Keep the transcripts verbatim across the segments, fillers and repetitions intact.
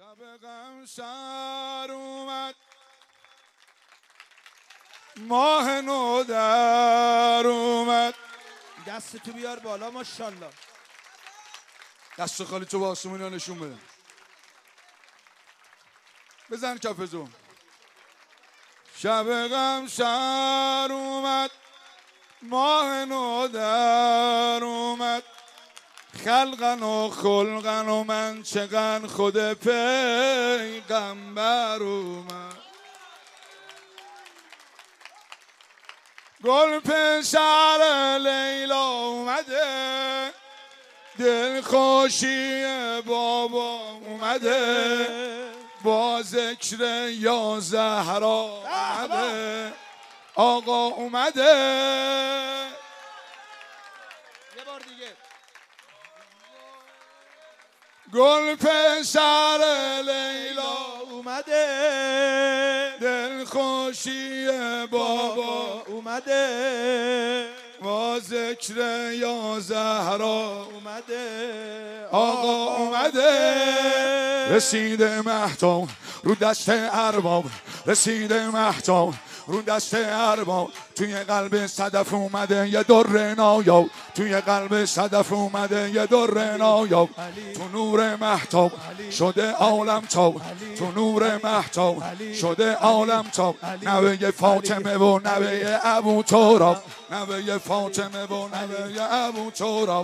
شب غم سر اومد ماه نو در اومد. دست تو بیار بالا ماشاءالله. دست خالی تو با آسمون نشون بده. بزن کفزو. شب غم سر اومد ماه نو در اومد. خلقن و خلقن و منچقن خود پیغمبر اومد. گل پسر لیلا اومده دل خوشی بابا اومده با ذکر یا زهرا اومده آقا اومده. یه بار دیگه. گل پسر لیلا اومده دل خوشی بابا اومده با ذکر یا زهرا اومده آقا اومده. رسیده مهتاب رو دست ارباب رسیده مهتاب رو دست ارباب. توی قلب صدف اومده یه در نایاب توی قلب صدف اومده یه در نایاب. تو نور مهتاب شده عالم تاب تو نور مهتاب شده عالم تاب. نوه فاطمه و نوه ابو تراب نوه فاطمه و نوه ابو تراب.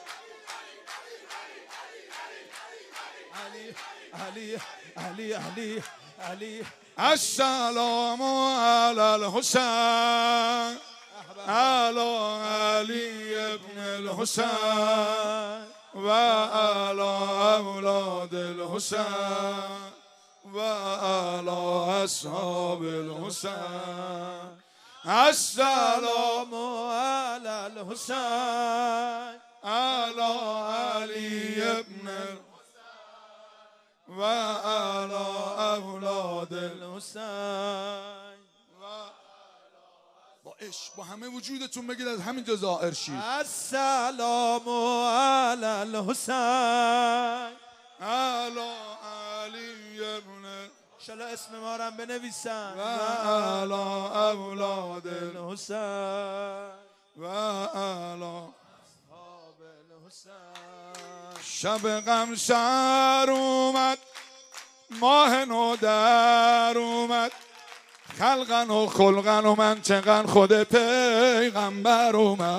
علی علی علی علی السلام علی الحسین علی علی ابن الحسین و علی اولاد الحسین و علی اصحاب الحسین. السلام علی الحسین علی علی ابن الحسین و علی اولاد الحسین. با عشق با همه وجودتون بگید از همینجا ظاهر شید. السلام علی الحسین علی علی ابن انشالله اسم ما رو هم بنویسن و علی اولاد الحسین و علی اصحاب الحسین. شب غم سر اومد ماه نو در اومد. خلقن و خلقن و منطقن خود پیغمبر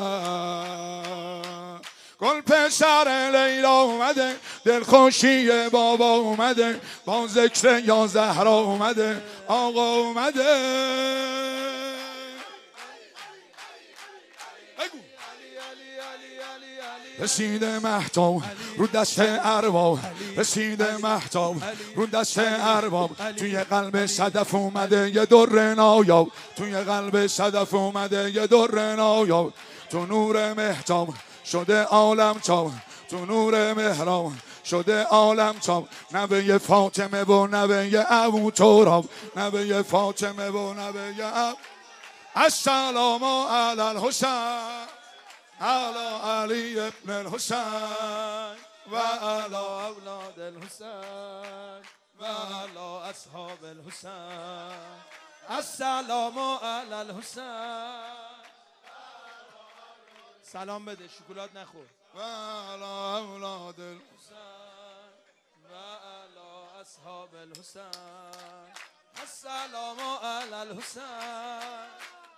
اومد. گل پسر لیلا اومده دل خوشی بابا اومده با ذکر یا زهرا اومده آقا اومده. رسیده مهتاب رو دست ارباب رسیده مهتاب رو دست ارباب. توی قلب صدف اومده یه در نایاب توی قلب صدف اومده یه در نایاب. تو نور مهتاب شده عالم تاب تو نور مهراب شده عالم تاب. نوه فاطمه و نوه ابو تراب نوه فاطمه و نوه ابو. السلام علی الحسین علی علی ابن الحسین و علی اولاد الحسین و علی اصحاب الحسین. السلام علی الحسین. سلام بده شکلات نخور. و علی اولاد الحسین و علی اصحاب الحسین. السلام علی الحسین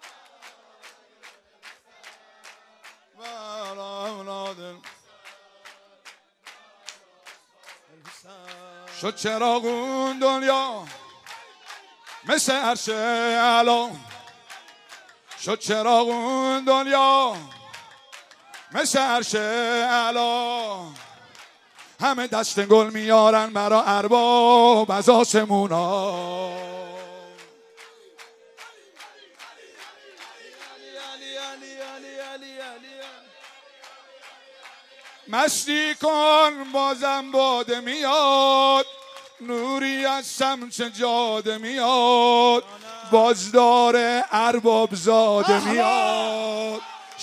و علی اولاد الحسین. شد چراغون دنیا مثل عرش علا. شد چراغون دنیا مثل عرش علا. همه دست گل میارن برا ارباب از آسمونا. مستی کن بازم باده میاد نوری از سمت جاده میاد. بازدار ارباب زاده میاد